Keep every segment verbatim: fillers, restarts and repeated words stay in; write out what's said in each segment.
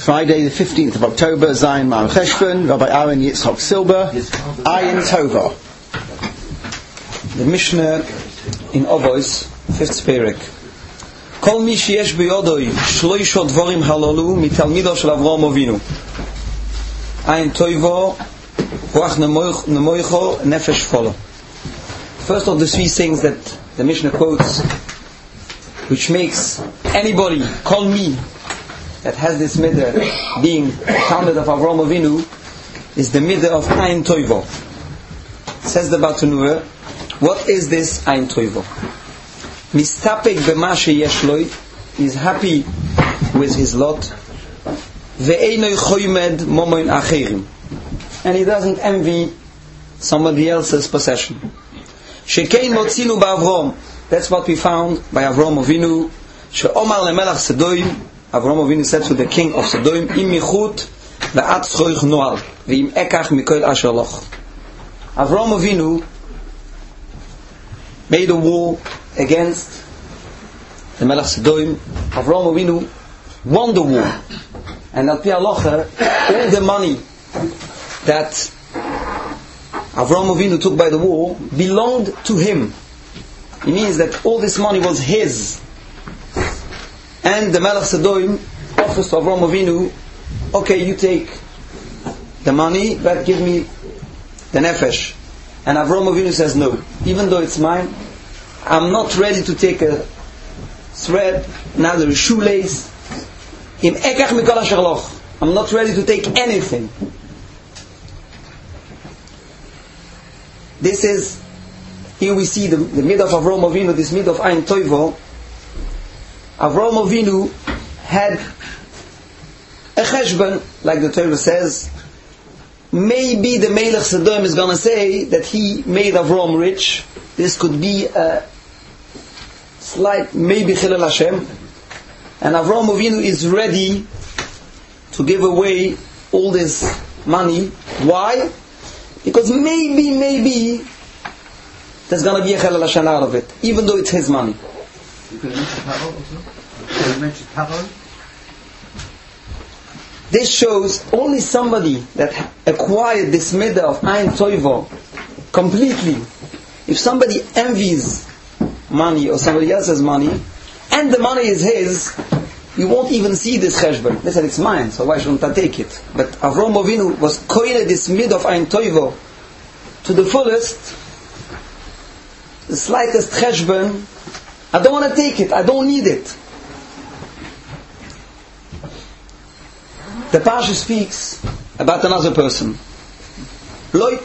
Friday the fifteenth of October, Zayin Ma'am Cheshvan, Rabbi Aaron Yitzchok Silber, Ayin Tova. The Mishnah in Avos, fifth Perek. Kol mi sheyesh beyodoi shloisho dvorim halalu mitalmido shel Avraham Avinu. Ayin Tova, Ruach nemoicho nefesh folo. First of the three things that the Mishnah quotes, which makes anybody, call me, that has this midah being founded of Avraham Avinu, is the midah of Ayin Toivo. Says the Bartenura, what is this Ayin Toivo? Mistapek b'ma sheyesh loi, is happy with his lot, ve'einoi choymed momoin acherim, and he doesn't envy somebody else's possession. Shekein motzinu ba'Avrom, that's what we found by Avraham Avinu. She'omar lemelach Sedoim, Avraham Avinu said to the king of Sodom, Im michut ve'at schroich noal ve'im ekach mikoil asher loch. Avraham Avinu made a war against the Melech Sodom. Avraham Avinu won the war, and al pi halacha, all the money that Avraham Avinu took by the war belonged to him. It means that all this money was his. And the Melech Sodom offers to Avraham Avinu, okay, you take the money, but give me the nefesh. And Avraham Avinu says, no, even though it's mine, I'm not ready to take a thread, neither a shoelace. Im ekach mikol asher loch, I'm not ready to take anything. This is, here we see the, the mid of Avraham Avinu, this mid of Ayin Toivo. Avraham Avinu had a cheshbon, like the Torah says. Maybe the Melech Sodom is going to say that he made Avraham rich. This could be a slight, maybe Chilul Hashem. And Avraham Avinu is ready to give away all this money. Why? Because maybe, maybe there's going to be a Chilul Hashem out of it, even though it's his money. You could mention Paro also? Could you mention Paro? This shows only somebody that acquired this midah of Ayin Toivo completely. If somebody envies money or somebody else's money, and the money is his, you won't even see this cheshbon. They said it's mine, so why shouldn't I take it? But Avraham Avinu was koine this midah of Ayin Toivo to the fullest, the slightest cheshbon. I don't want to take it, I don't need it. The Parsha speaks about another person. Lot.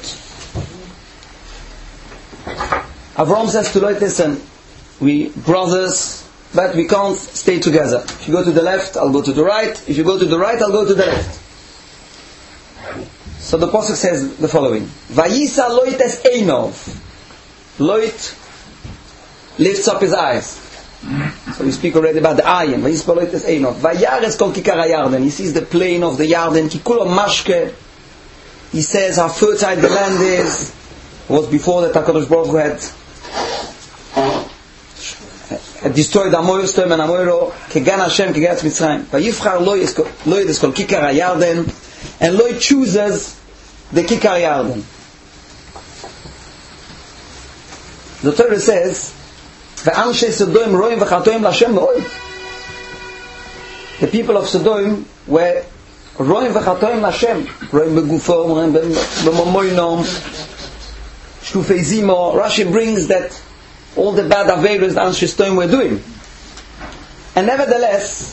Avram says to Lot, listen, we brothers, but we can't stay together. If you go to the left, I'll go to the right. If you go to the right, I'll go to the left. So the Pasuk says the following. Vayisa Lot es Einov. Lot lifts up his eyes. So we speak already about the ayin. He sees the plain of the Yarden. He says how fertile the land is. It was before that HaKadosh Baruch Hu had, had destroyed Amoros Tom and Amoro. Kegan Hashem, Kegan Mitzrayim. Vayivchar Lo is called Kikar HaYarden, and Lo chooses the Kikar Yarden. The Torah says, the people of Sodom were roim v'chatoim Hashem, roim begufom, roim b'momoinom, shtufei zimo. Rashi brings that all the bad averos the Anshe Sodom were doing, and nevertheless,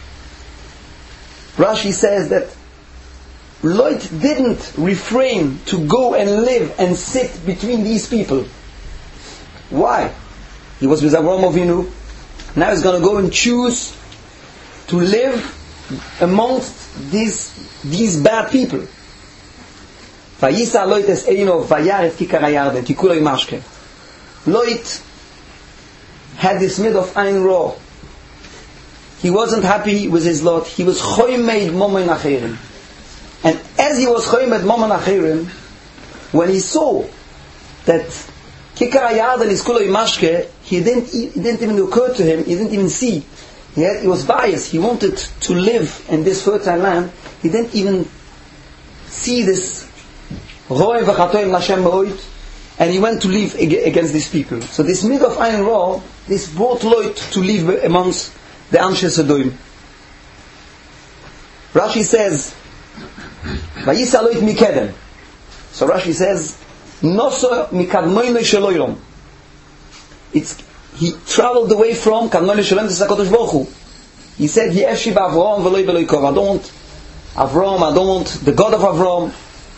Rashi says that Lot didn't refrain to go and live and sit between these people. Why? He was with Avraham Avinu. Now he's going to go and choose to live amongst these these bad people. Vayisa Lot es Einov vayaret kikar hayarden kikuloi mashke. Lot had this mid of Ayin Ra. He wasn't happy with his lot. He was choymed momen acherim. And as he was choymed momen acherim, when he saw that Kikar Hayarden is kuloi mashke, he didn't, it didn't even occur to him, he didn't even see He, had, he was biased. He wanted to live in this fertile land. He didn't even see this Roy v'chatoim l'Hashem ma'od, and he went to live ag- against these people. So this mid of Ayin Ra, this brought Lot to live amongst the Anshe Sodom. Rashi says, Vayisa Lot mikedem. So Rashi says, Noso mikadmoino sheloilom. It's he traveled away from Kadmoino Shalom to HaKadosh Baruch Hu. He said, Yeshi b'Avraham v'loi b'Eloikov. I don't want Avram, I don't want the God of Avram.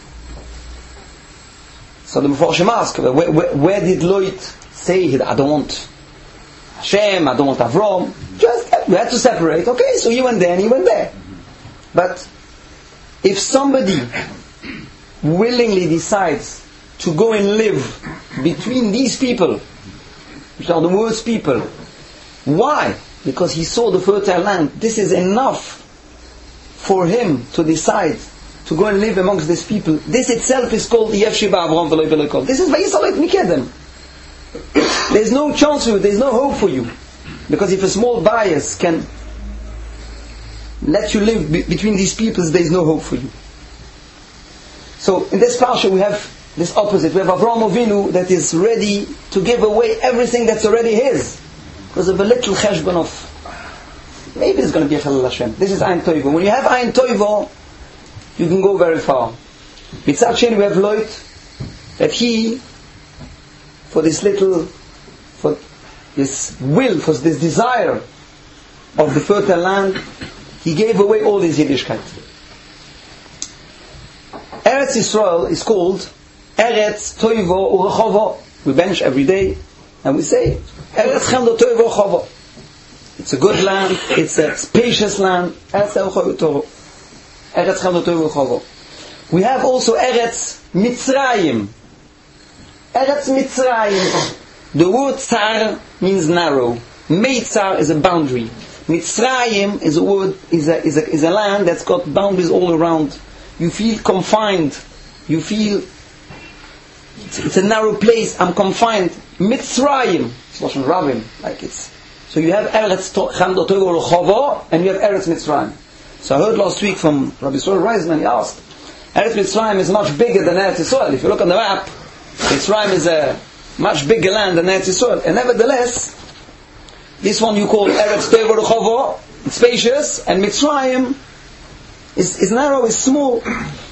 So the Mefarshim ask, where, where, where did Lot say, I don't want Hashem, I don't want Avram? Just, we had to separate. Okay, so he went there and he went there. But if somebody willingly decides to go and live between these people, which are the worst people, why? Because he saw the fertile land. This is enough for him to decide to go and live amongst these people. This itself is called Yevshi ba'Avram v'loi b'Eloikov. This is Vayisa Lot mikedem. There's no chance for you, there's no hope for you. Because if a small bias can let you live be- between these peoples, there's no hope for you. So in this parsha we have this opposite. We have Avraham Avinu that is ready to give away everything that's already his, because of a little cheshbon of maybe it's going to be a Chalal Hashem. This is Ayin Toivo. When you have Ayin Toivo, you can go very far. Mitzad Sheni we have Lot, that he, for this little, for this will, for this desire of the fertile land, he gave away all his Yiddishkeit. Eretz Yisrael is called Eretz Toivo Urechovo. We bench every day and we say Eretz Chemdo Toivo Urechovo. It's a good land, it's a spacious land. Eretz Chemdo Toivo Urechovo. We have also Eretz Mitzrayim. Eretz Mitzrayim. The word Tsar means narrow. Meitzar is a boundary. Mitzrayim is a word is a is a is a land that's got boundaries all around. You feel confined. You feel it's, it's a narrow place. I'm confined. Mitzrayim. It's Lashon Rabim. Like it's. So you have Eretz Chemdo Toivo Urechovo and you have Eretz Mitzrayim. So I heard last week from Rabbi Yisrael Reisman. He asked, Eretz Mitzrayim is much bigger than Eretz Yisrael. If you look on the map, Mitzrayim is a much bigger land than Eretz Yisrael. And nevertheless, this one you call Eretz Toivo Urechovo. It's spacious, and Mitzrayim is, is narrow, is small.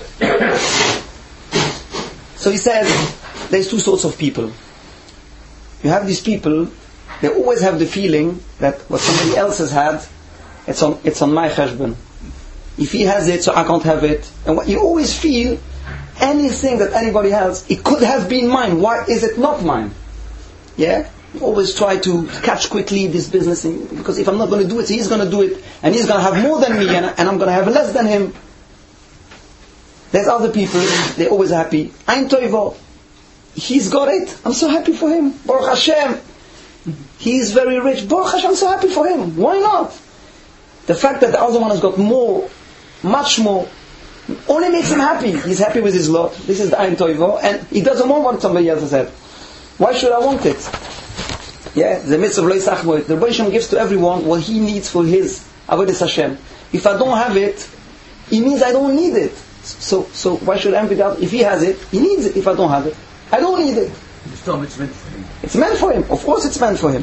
So he says, there's two sorts of people. You have these people, they always have the feeling that what somebody else has had, it's on it's on my cheshbon. If he has it, so I can't have it. And what you always feel, anything that anybody has, it could have been mine. Why is it not mine? Yeah? You always try to catch quickly this business thing, because if I'm not going to do it, he's going to do it, and he's going to have more than me, and, and I'm going to have less than him. There's other people, they're always happy. Ayin Toivo, he's got it, I'm so happy for him. Baruch Hashem, he's very rich. Baruch Hashem, I'm so happy for him. Why not? The fact that the other one has got more, much more, only makes him happy. He's happy with his lot. This is the Ayin Toivo, and he doesn't want what somebody else has had. Why should I want it? Yeah, the mitzvah of Lo Yisachmo. The Rebbe Shem gives to everyone what he needs for his Avodas Hashem. If I don't have it, it means I don't need it. So, so why should I envy that? If he has it, he needs it. If I don't have it, I don't need it. It's not it's meant for him. It's meant for him. Of course, it's meant for him.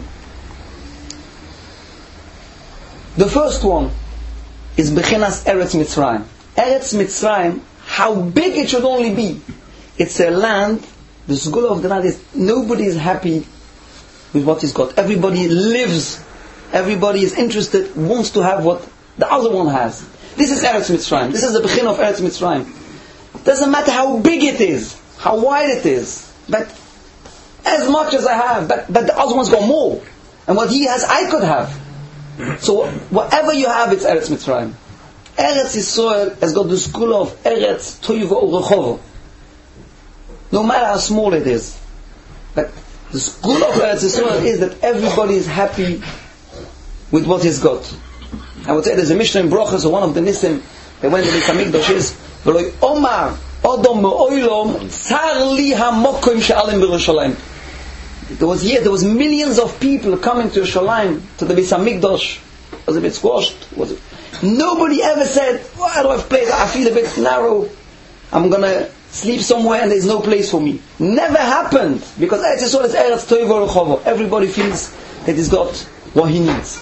The first one is Bechinas Eretz Mitzrayim. Eretz Mitzrayim, how big it should only be. It's a land. The Segula of the land is nobody is happy with what he's got. Everybody lives, everybody is interested, wants to have what the other one has. This is Eretz Mitzrayim. This is the beginning of Eretz Mitzrayim. Doesn't matter how big it is, how wide it is, but as much as I have, but, but the other one's got more. And what he has, I could have. So whatever you have, it's Eretz Mitzrayim. Eretz Yisrael has got the school of Eretz Toivo Urechovo. No matter how small it is. But the school of Eretz Yisrael is that everybody is happy with what he's got. I would say there's a Mishnah in Brochus, so one of the Nisim, that when the Beis Hamikdash is, V'loi Omar Odom Me'oilom Tsar Li HaMokim She'alim B'Yerushalayim. There was here, there was millions of people coming to Yerushalayim, to the Beis Hamikdash, was a bit squashed. Was it? Nobody ever said, why do I have place? I feel a bit narrow. I'm going to sleep somewhere and there's no place for me. Never happened. Because Eretz Yisrael is Eretz Toivo Rechovo. Everybody feels that he's got what he needs.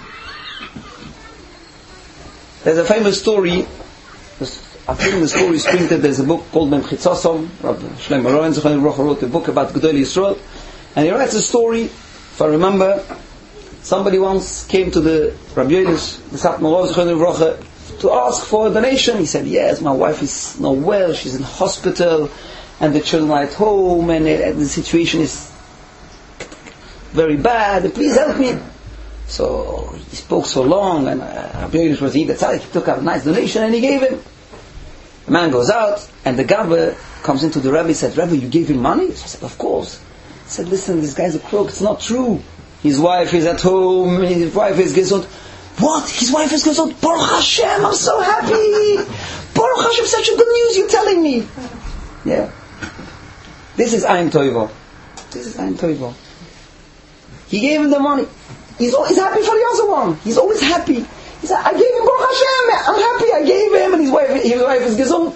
There's a famous story. I think the story is printed. There's a book called Mem Chitzosom. Rabbi Shlomo Roen Zechron Livrocha wrote a book about Gedolei Yisrael. And he writes a story, if I remember, somebody once came to the Rabbi Yonis, the Satmar Rov Zechron Livrocha, to ask for a donation. He said, yes, my wife is not well, she's in hospital, and the children are at home, and uh, the situation is very bad, please help me. So he spoke so long, and uh, Rabbi Yonis was eager. He took out a nice donation and he gave him. The man goes out, and the Gabba comes into the Rebbe. He said, Rebbe, you gave him money? He said, of course. He said, listen, this guy's a crook, it's not true. His wife is at home, his wife is gesund. What? His wife is gesund? Baruch Hashem, I'm so happy! Baruch Hashem, such a good news you're telling me! Yeah. This is Ein Toivo. This is Ein Toivo. He gave him the money. He's always happy for the other one. He's always happy. He said, I gave him Baruch Hashem, I'm happy, I gave him, and his wife, his wife is gesund.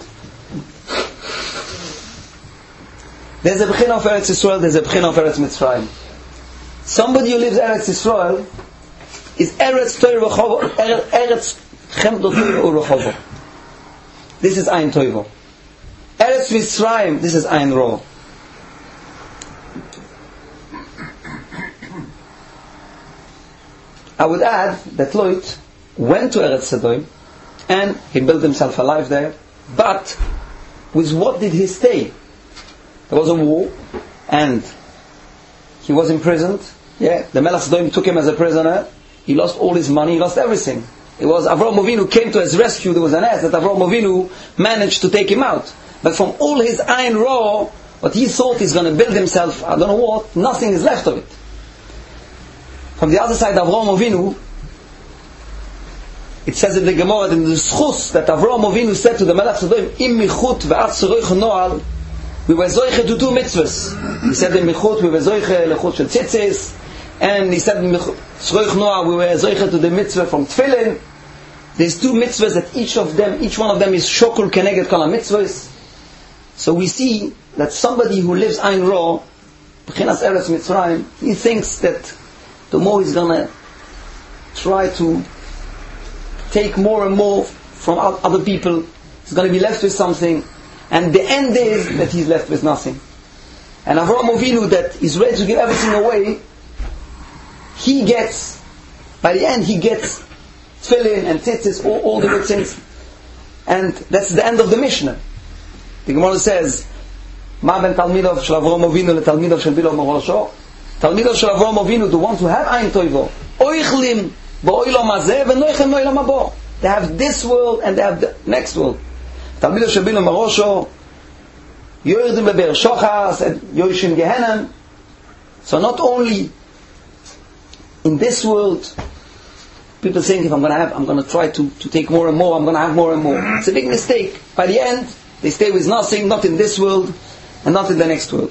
There's a Bechina of Eretz Yisrael, there's a Bechina of Eretz Mitzrayim. Somebody who lives Eretz Yisrael is Eretz Toivo Rechovo, Eretz Chemdo Toivo Rechovo. This is Ein Toivo. Eretz Mitzrayim, this is Ein Ro. I would add that Lot went to Eretz Sodom and he built himself a life there, but with what did he stay? There was a war and he was imprisoned. Yeah, the Melech Sodom took him as a prisoner. He lost all his money, he lost everything. It was Avraham Avinu came to his rescue. There was an ass that Avraham Avinu managed to take him out. But from all his Ein Ra, what he thought he's going to build himself, I don't know what, nothing is left of it. From the other side, Avraham Avinu, it says in the Gemara, in the Schus, that Avraham Avinu said to the Melech Sodom, Im michut ve'at tzoroich noal, we were zoiche to do mitzvahs. He said in michut, we were zoiche lechut shel tzitzis, and he said in tzoroich noal, we were zoiche to the mitzvah from tefillin. There's two mitzvahs that each of them, each one of them is shokul keneged kol mitzvahs. So we see that somebody who lives Ein Ra, B'chinas Eretz Mitzrayim, he thinks that the more he's going to try to take more and more from other people, he's going to be left with something, and the end is that he's left with nothing. And Avraham Avinu, that is ready to give everything away, he gets, by the end he gets tefillin and tzitzis, all, all the good things, and that's the end of the Mishnah. The Gemara says, Ma ben Talmidov shel Avraham Avinu le Talmidov shel Bilam Morosho. Talmidov shel Avraham Avinu, the ones who have Ein Toivo, oichlim ba'olam hazeh v'noichem ba'olam habo. They have this world and they have the next world. Talmidov shel Bilam Morosho, yordim be'ber shochas and yoishim gehenem. So not only in this world, people think if I'm going to have, I'm going to try to, to take more and more, I'm going to have more and more. It's a big mistake. By the end, they stay with nothing, not in this world and not in the next world.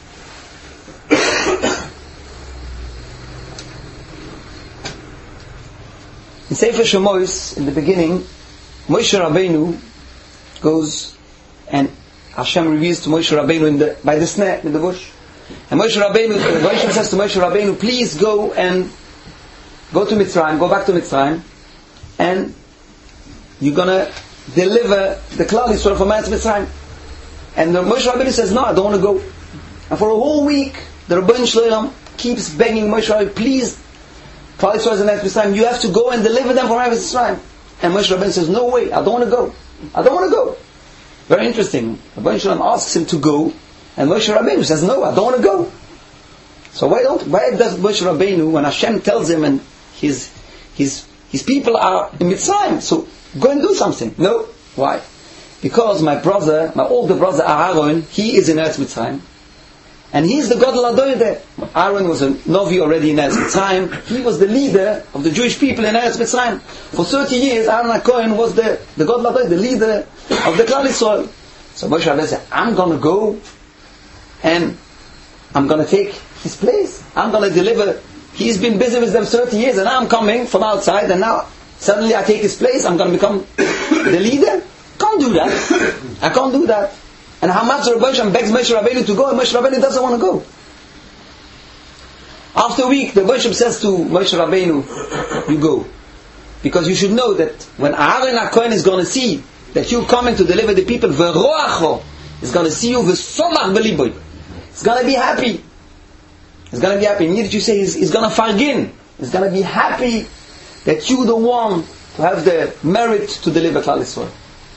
In Sefer Shemos, in the beginning, Moshe Rabbeinu goes and Hashem reveals to Moshe Rabbeinu in the, by the snare in the bush. And Moshe Rabbeinu, the Moshe says to Moshe Rabbeinu, please go and go to Mitzrayim, go back to Mitzrayim, and you're going to deliver the Klal Yisrael from Eretz Mitzrayim. And the Moshe Rabbeinu says, no, I don't want to go. And for a whole week, the Rabbeinu Shloim keeps begging Moshe Rabbeinu, please, Klal Yisrael is in Eretz Mitzrayim, you have to go and deliver them from Eretz Mitzrayim. And Moshe Rabbeinu says, no way, I don't want to go. I don't want to go. Very interesting. Rabbeinu Shloim asks him to go, and Moshe Rabbeinu says, no, I don't want to go. So why don't, why does Moshe Rabbeinu, when Hashem tells him and his, his, his people are in Mitzrayim, so go and do something? No. Why? Because my brother, my older brother Aaron, he is in Eretz Mitzrayim, and he is the Gadol Ador there. Aaron was a Novi already in Eretz Mitzrayim. He was the leader of the Jewish people in Eretz Mitzrayim. For thirty years, Aaron HaKohen was the, the Gadol Ador, the leader of the Klal Yisrael. So Moshe Rabbeinu said, I'm going to go, and I'm going to take his place. I'm going to deliver He's been busy with them thirty years, and now I'm coming from outside, and now suddenly I take his place, I'm going to become the leader? Can't do that. I can't do that. And Hamatz Rabbi Shem begs Moshe Rabbeinu to go, and Moshe Rabbeinu doesn't want to go. After a week, the Rebbe says to Moshe Rabbeinu, you go. Because you should know that when Aaron HaKohen is going to see that you coming to deliver the people, V'roacho is going to see you, V'somach b'liboy. He's going to be happy. He's going to be happy. Need that you say he's, he's going to fargin. He's going to be happy that you the one to have the merit to deliver Klal Yisrael.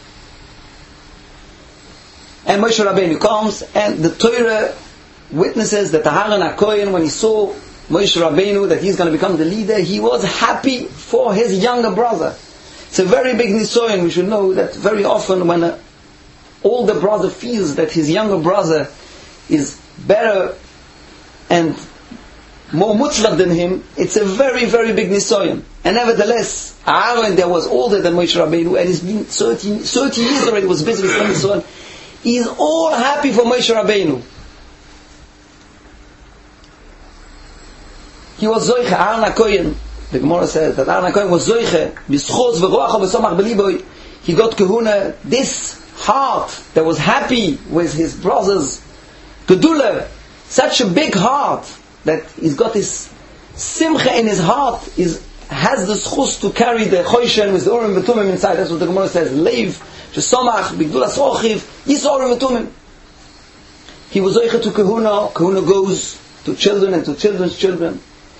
And Moshe Rabbeinu comes, and the Torah witnesses that Aaron HaKohen, when he saw Moshe Rabbeinu, that he's going to become the leader, he was happy for his younger brother. It's a very big nisoyon. We should know that very often when an older brother feels that his younger brother is better and more mutzlach than him, it's a very, very big nisoyon. And nevertheless, Aaron there was older than Moshe Rabbeinu, and he's been thirty, thirty years already, was busy with nisoyon. He is all happy for Moshe Rabbeinu. He was zoiche, Aaron HaKohen. The Gemara says that Aaron HaKohen was zoiche, b'schos v'roacho v'somach b'liboy. He got kahuna, this heart that was happy with his brothers, gedula, such a big heart that he's got this simcha in his heart, is has the schus to carry the choishen with the urim v'tumim inside. That's what the Gemara says. Leiv, shesomach, b'gdulas rochiv, yis urim v'tumim. He was zoiche to kahuna. Kahuna goes to children and to children's children.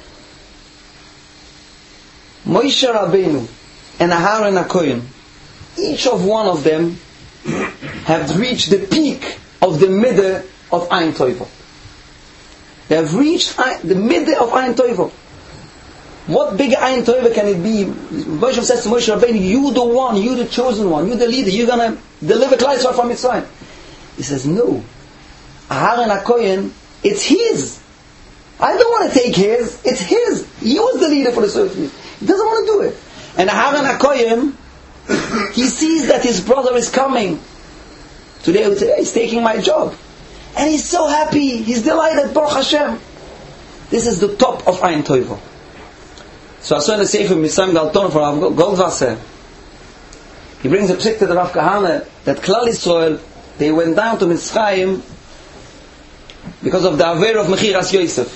Moshe Rabbeinu and Aaron HaKohen, each of one of them have reached the peak of the middle of Ein Toivo. They have reached the middle of Ein Toivo. What bigger Ein Toivo can it be? Moshe says to Moshe Rabbeinu, you the one, you the chosen one, you the leader, you're going to deliver Klal Yisrael from Mitzrayim. He says, no. Aaron HaKohen, it's his. I don't want to take his, it's his. He was the leader for the thirty years. He doesn't want to do it. And Aaron HaKohen, he sees that his brother is coming. Today he's taking my job. And he's so happy, he's delighted, Baruch Hashem. This is the top of Ein Toivo. So I saw in the Sefer Mitzrayim Galton for Rav Goldwasser. He brings a psik to the Rav Kahane that Klal Yisrael, they went down to Mitzrayim because of the Aver of Mechiras Yosef.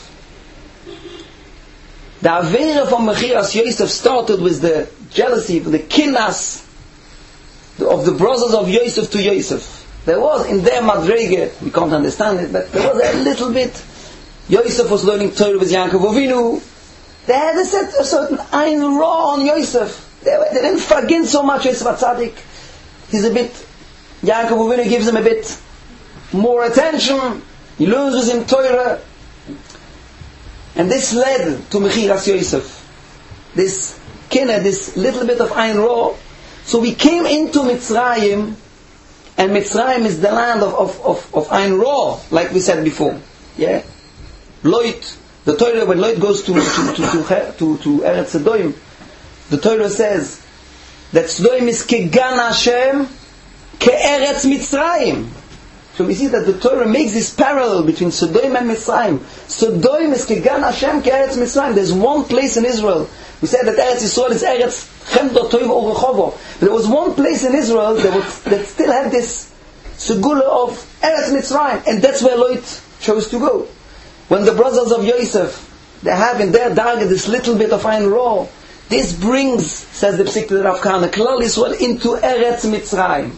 The Avera from Mechiras Yosef started with the jealousy, the kinnas of the brothers of Yosef to Yosef. There was in their madrege, we can't understand it, but there was a little bit. Yosef was learning Torah with Yaakov Avinu. They had a, set, a certain Ein Ra on Yosef. They, they didn't forgive so much Yosef HaTzadik. He's a bit, Yaakov Avinu gives him a bit more attention. He learns with him Torah. And this led to Mechiras Yosef. This kinna, this little bit of Ein Ra. So we came into Mitzrayim, and Mitzrayim is the land of, of, of, of Ein Ra, like we said before. Yeah? Lot, the Torah, when Lot goes to, to, to, to, to, to Eretz Sodom, the Torah says that Sodom is Kegan Hashem, Ke'eretz Mitzrayim. So we see that the Torah makes this parallel between Sodom and Mitzrayim. Sodom is Kegan Hashem, Ke'eretz Mitzrayim. There's one place in Israel. We said that Eretz Yisrael is Eretz Chemdo Toiv or Rechovo. But there was one place in Israel that, was, that still had this Segula of Eretz Mitzrayim. And that's where Lot chose to go. When the brothers of Yosef, they have in their darga this little bit of Ein Ra, this brings, says the Psik to the Rav Kahane, Klal Yisrael into Eretz Mitzrayim.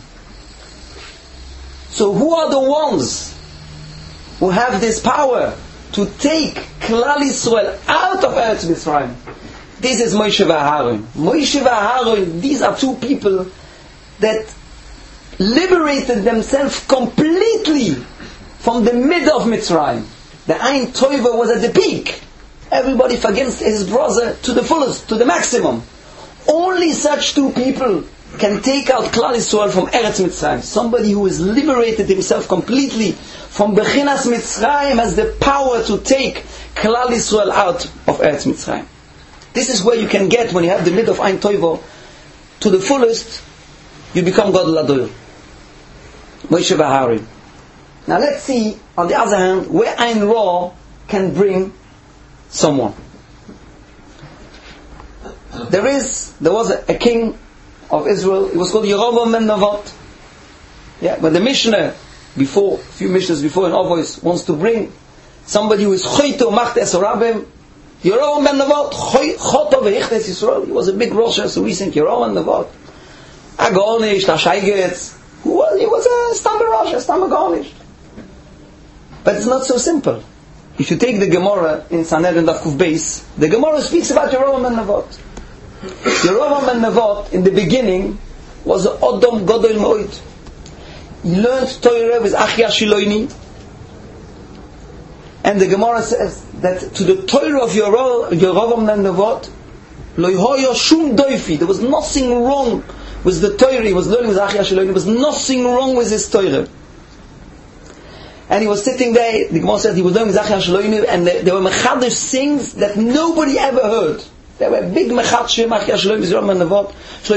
So who are the ones who have this power to take Klal Yisrael out of Eretz Mitzrayim? This is Moshe v'Aharon. Moshe v'Aharon, these are two people that liberated themselves completely from the middle of Mitzrayim. The Ein Toivo was at the peak. Everybody forgives his brother to the fullest, to the maximum. Only such two people can take out Klal Yisrael from Eretz Mitzrayim. Somebody who has liberated himself completely from Bechinas Mitzrayim has the power to take Klal Yisrael out of Eretz Mitzrayim. This is where you can get, when you have the mid of Ein Toivo, to the fullest, you become Gadol Ador. Moshe v'Aharon. Now let's see, on the other hand, where Ein Ra can bring someone. there is, there was a, a king of Israel. It was called Yerovam ben Nevat. Yeah, but the Mishnah, before, a few Mishnahs before in Avos, wants to bring somebody who is Choyto Macht Esarabim. Yerovam ben Nevat, Choto Vehichtes Yisrael. He was a big Rosh, so we think Yerovam ben Nevat. Agonish, Tashaigetz. Who was, he was a Stam Rosh, a Stam Agonish. But it's not so simple. If you take the Gemara in Sanhedrin Daf Kuf Beis, the Gemara speaks about Yerovam ben Nevat. Yerovam ben Nevat, in the beginning, was an Odom Godol Moed. He learned Torah with Achia Shiloini. And the Gemara says that to the Torah of Yerovam ben Nevat, Lo hoyo shum doifi. There was nothing wrong with the Torah. He was learning with Achia Shiloini. There was nothing wrong with his Torah. And he was sitting there, the Gemara says he was learning with Achia Shiloini, and there were mechadish things that nobody ever heard. There were big mechadshim, Achia Shiloini, Yerovam ben Nevat.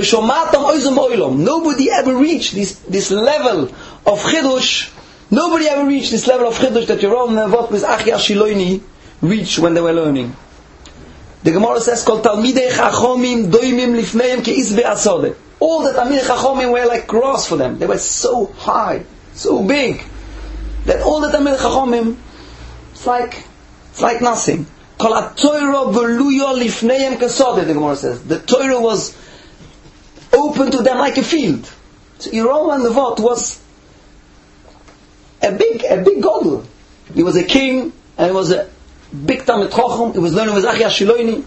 Nobody ever reached this, this level of chidush. Nobody ever reached this level of chidush that Yerovam ben Nevat with Achia Shiloini reached when they were learning. The Gemara says, "Kol talmidei chachomim doimim lifneim ke'is be'asodeh." All the talmidei chachomim were like grass for them. They were so high, so big, that all the talmidei chachomim, it's like, it's like nothing. Kol ha-Torah v'luyo lifneim kesodeh, the Gemara says. The Torah was open to them like a field. So Yerovam ben Nevat was a big, a big godel. He was a king, and he was a big Talmid Chacham. He was learning with Achia Shiloini.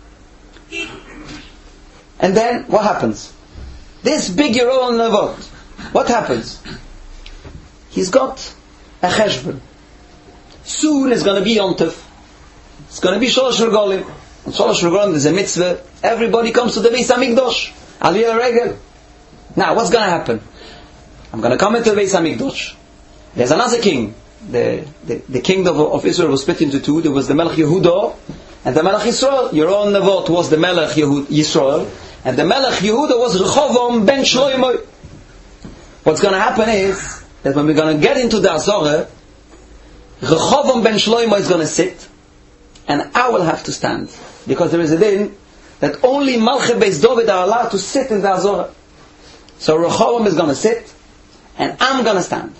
And then, what happens? This big Yerovam ben Nevat, what happens? He's got a cheshbon. Soon it's going to be Yom Tov. It's going to be Sholosh Regalim. On Sholosh Regalim there's a mitzvah. Everybody comes to the Beis HaMikdash. Aliyah Regel. Now, what's going to happen? I'm going to come into the Beis HaMikdash. There's another king. The, the, the kingdom of, of Israel was split into two. There was the Melech Yehuda and the Melech Yisrael. Yerovam ben Nevat was the Melech Yehud, Yisrael, and the Melech Yehuda was Rechovam ben Shlomo. What's going to happen is that when we're going to get into the Azorah, Rechovam ben Shlomo is going to sit, and I will have to stand, because there is a din that only Malchei Beis David are allowed to sit in the Azorah. So Rechovam is going to sit, and I'm going to stand.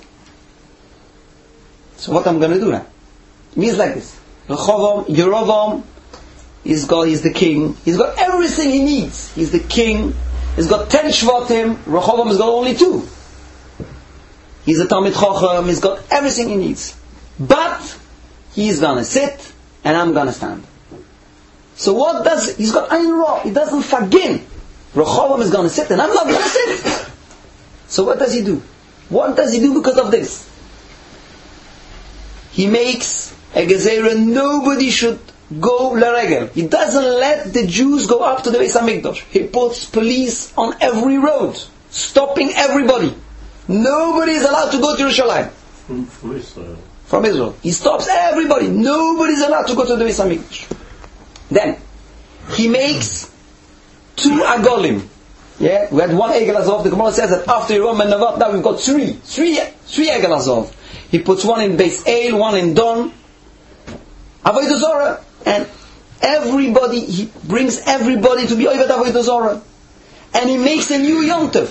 So what I'm going to do now? It means like this. Rechovam, Yerovam, he's got, he's the king. He's got everything he needs. He's the king. He's got ten shvatim. Rechovam has got only two. He's a Talmid Chacham. He's got everything he needs. But he's going to sit, and I'm going to stand. So what does, he's got Ayin Ra. He doesn't fagin. Rechovam is going to sit, and I'm not going to sit. So what does he do? What does he do because of this? He makes a gezerah, nobody should go l'regel. He doesn't let the Jews go up to the Beis HaMikdash. He puts police on every road, stopping everybody. Nobody is allowed to go to Yerushalayim. From, from Israel. From Israel. He stops everybody. Nobody is allowed to go to the Beis HaMikdash. Then, he makes two agolim. Yeah, we had one Egel Azov. The Gemara says that after Yerovam ben Nevat, now we've got three. Three, three Egel Azov. He puts one in Beis El, one in Don. Avodah Zorah. And everybody, he brings everybody to be Oved Avodah Zorah. And he makes a new Yom Tov.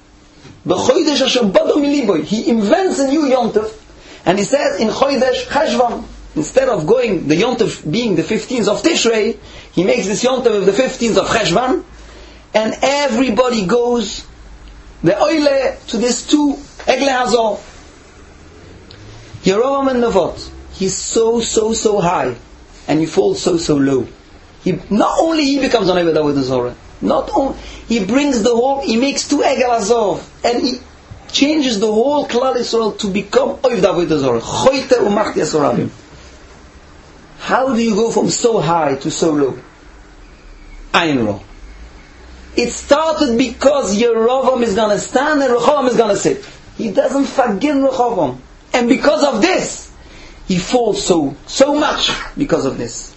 He invents a new Yom Tov. And he says in Chodesh Cheshvan, instead of going, the Yom Tov being the fifteenth of Tishrei, he makes this Yom Tov of the fifteenth of Cheshvan. And everybody goes, the Oile, to this two Egle Hazor. Yerovam ben Nevat, he's so, so, so high, and he falls so, so low. He, not only he becomes an Oved Avodah Zorah, not only, he brings the whole, he makes two Egel Azov, and he changes the whole Klal Yisrael to become Oved Avodah Zorah. Choyte u'machti asorabim. How do you go from so high to so low? Ayin Ra. It started because Yerovam is going to stand and Rechovam is going to sit. He doesn't forgive Rechovam. And because of this, he falls so, so much because of this.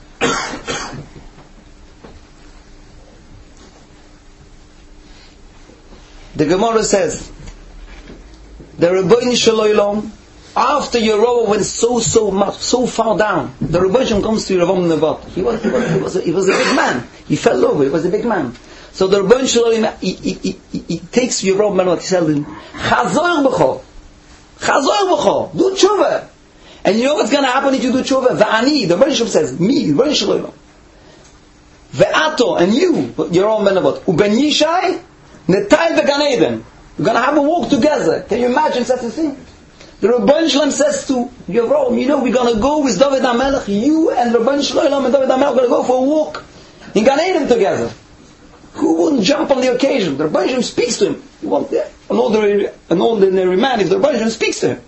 The Gemara says, the Rebbeinu Shel Olam, after Yerovam went so, so much, so far down, the Rebbe Shem comes to Yerovam Nevat. He was, he was, he was, a, he was a big man. He fell over. He was a big man. So the Rebbe Shem, he, he, he, he, he takes Yerovam Nevat. He tells him, Chazor b'cho. Chazor b'cho. Do tshuva. And you know what's going to happen if you do tshuva? V'ani, the Rebbe Shem says, me, Rebbe Shem. Ve'ato, and you, Yerovam Nevat. Uben Yishai, netai v'gan Eden. You're going to have a walk together. Can you imagine such a thing? The Rabban Shalom says to Yerovam, you know, we're going to go with David HaMelech, you and Rabban Shalom and David HaMelech are going to go for a walk in Gan Eden together. Who wouldn't jump on the occasion? The Rabban Shalom speaks to him. You want an ordinary, an ordinary man, if the Rabban Shalom speaks to him.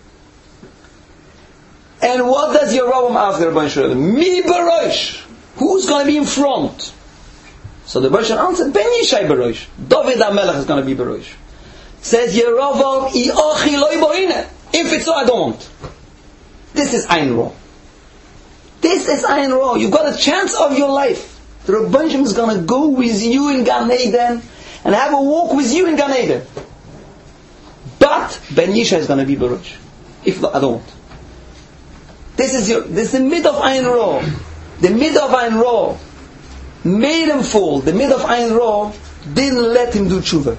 And what does Yerovam ask the Rabban Shalom? Mi Barosh. Who's going to be in front? So the Rabban Shalom answered, Ben Yishai Barosh. David HaMelech is going to be Barosh. Says Yerovam, I ochi loi boine. If it's so, I don't want. This is Ayin Ra. This is Ayin Ra. You've got a chance of your life. The Rebbe Shem is going to go with you in Gan Eden and have a walk with you in Gan Eden. But Ben Yishai is going to be Baruch. If not, I don't want. This is your. This is the mid of Ayin Ra. The mid of Ayin Ra made him fall. The mid of Ayin Ra didn't let him do tshuva.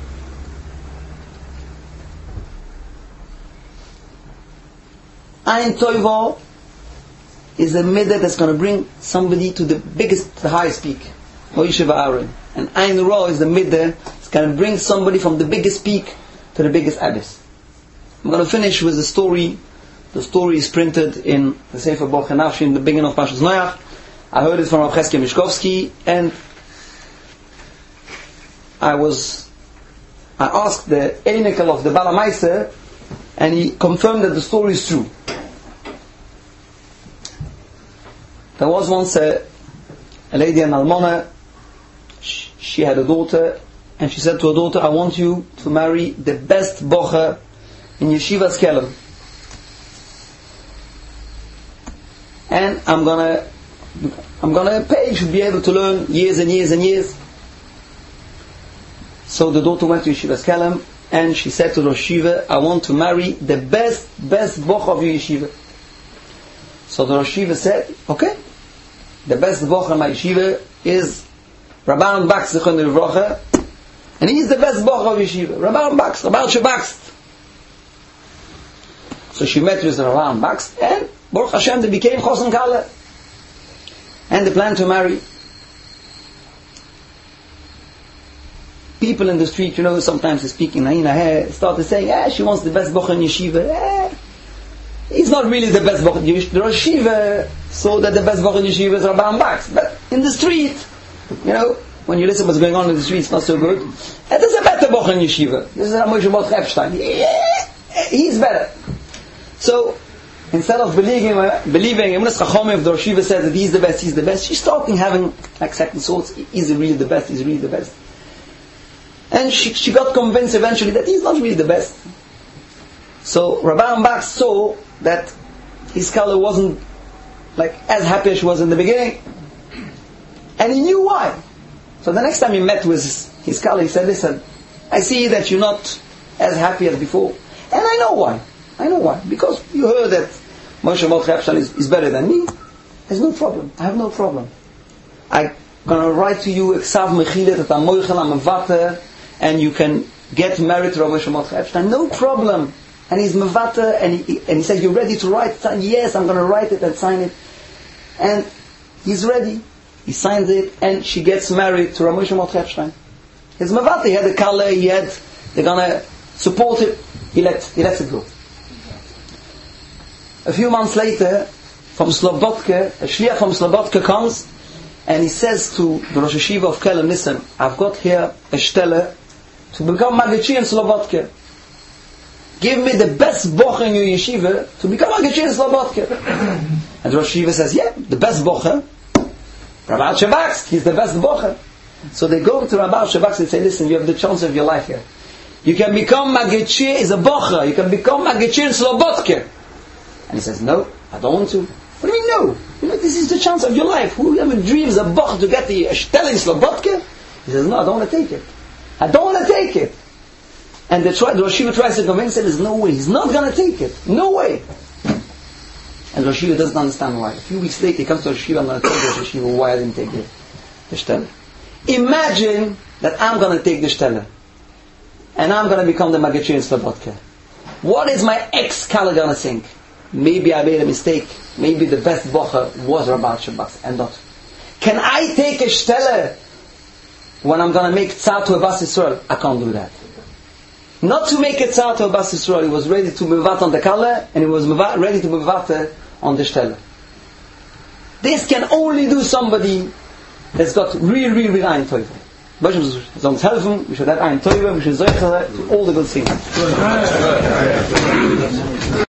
Ayin Toivo is a midah that's going to bring somebody to the biggest, the highest peak. Moshe Aaron. And Ayin Ra is the midah that's going to bring somebody from the biggest peak to the biggest abyss. I'm going to finish with the story. The story is printed in the Sefer Boch Nafshi in the beginning of Parshas Noach. I heard it from Rav Cheskel Mishkovsky, and I was, I asked the Einekel of the Balamaiser, and he confirmed that the story is true. There was once a, a lady in Almona. She, she had a daughter, and she said to her daughter, I want you to marry the best bocher in Yeshiva's Kelem. And I'm gonna I'm gonna pay, you should be able to learn years and years and years. So the daughter went to Yeshiva's Kelem, and she said to Rosh Yeshiva, I want to marry the best, best bocher of your Yeshiva. So the Rosh Yeshiva said, okay, the best bocher in my Yeshiva is Rabbi Aaron Bakst, and he is the best bocher of Yeshiva. Rabbi Aaron Bakst, Rabbi Aaron Bakst. So she met with Rabbi Aaron Bakst, and Baruch Hashem, they became Chos and Kala. And they planned to marry. People in the street, you know, sometimes they speak in Naina, started saying, ah, she wants the best bocher in Yeshiva. Eh, he's not really the best bocher. The Rosh Yeshiva saw that the best bocher in Yeshiva is Rabbi Aaron Bakst. But in the street, you know, when you listen what's going on in the street, it's not so good. And there's a better bocher in Yeshiva. This is Moshe Mordechai Epstein. Yeah, he's better. So, instead of believing, believing, if the Rosh Yeshiva says that he's the best, he's the best, she's starting having like second thoughts. Is he really the best? Is he really the best? And she, she got convinced eventually that he's not really the best. So Rabbi Aaron Bakst saw that his Kala wasn't like as happy as she was in the beginning, and he knew why. So the next time he met with his, his Kala, he said, "Listen, I see that you're not as happy as before, and I know why. I know why. Because you heard that Moshe Mordechai Epstein is, is better than me. There's no problem. I have no problem. I'm going to write to you Eksav Mechilet at Amoichel Amavater, and you can get married to Moshe Mordechai Epstein. No problem." And he's Mavater, and he, and he said, "You're ready to write?" Sign? Yes, I'm going to write it and sign it. And he's ready. He signs it, and she gets married to Moshe Mordechai Epstein. He's Mavater. He had a Kala. He had. They're going to support it. He let. He lets it go. A few months later, from Slobodka, a shliach from Slobodka comes, and he says to the Rosh Yeshiva of Kelem, listen, I've got here a shtelle to become Magachi in Slobodka. Give me the best bocher in your yeshiva to become Magachi in Slobodka. And the Rosh Yeshiva says, yeah, the best bocher, Rabbi Shabaks, he's the best bocher. So they go to Rabbi Shabaks and say, listen, you have the chance of your life here. You can become Magachi as a bocher. You can become Magachi in Slobodka. And he says, no, I don't want to. What do you mean no? You know, this is the chance of your life. Who ever dreams of bocher to get the shtelle in Slobodka? He says, no, I don't want to take it. I don't want to take it. And the, try, the Rosh Yeshiva tries to convince him, there's no way. He's not going to take it. No way. And Rosh Yeshiva doesn't understand why. A few weeks later, he comes to Rosh Yeshiva, I'm going to tell Rosh Yeshiva why I didn't take the, the shtelle. Imagine that I'm going to take the shtelle. And I'm going to become the Maggid in Slobodka. What is my ex-Kala going to think? Maybe I made a mistake. Maybe the best bocher was Rabat Shabbat and not. Can I take a shtelle when I'm going to make tzar to a Bas Yisrael? I can't do that. Not to make a tzar to a Bas Yisrael, he was ready to mevat on the Kala and he was ready to mevat on the shtelle. This can only do somebody that's got real, real, real Ein Teuvel. Bashim soll uns helfen, we should have Ein Teuvel, we should say all the good things.